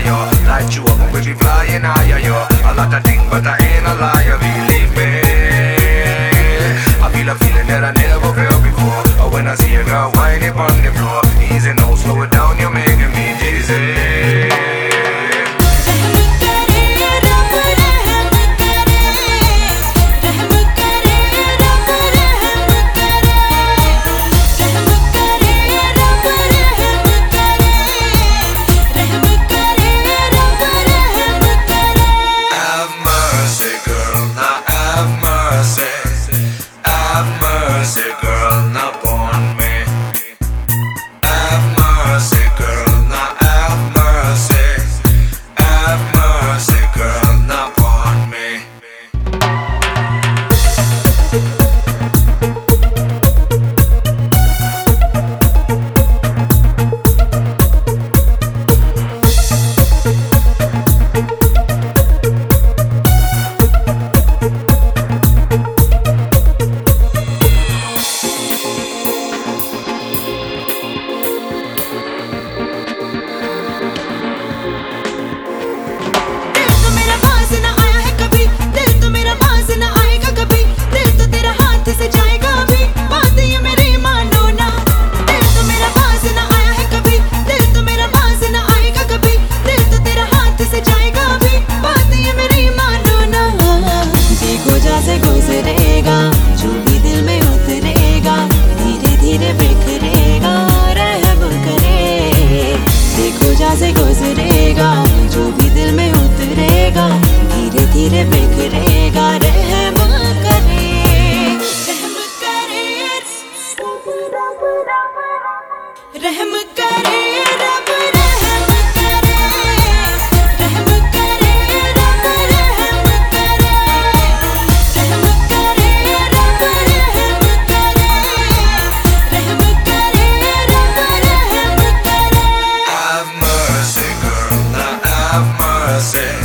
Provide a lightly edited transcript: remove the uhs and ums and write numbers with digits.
yo. Light you up and we be flying higher, yo. A lot of things, but I ain't a liar, believe me. I feel a feeling that I never felt before. Or when I see a girl whining on the floor. Easy now, slow it down, you're making me dizzy. Girl, not on me. Have mercy, girl, not have mercy. Have mercy, girl, not on me. गुजरेगा जो भी दिल में उतरेगा धीरे धीरे बिखरेगा रहम करे। देखो जैसे गुजरेगा जो भी दिल में उतरेगा धीरे धीरे बिखरेगा रहम करे। रहम करे रहम करे रब रहम करे। रहम करे रब रहम करे। रहम करे रब रहम करे। रहम करे रब रहम करे। Have mercy, girl, now have mercy.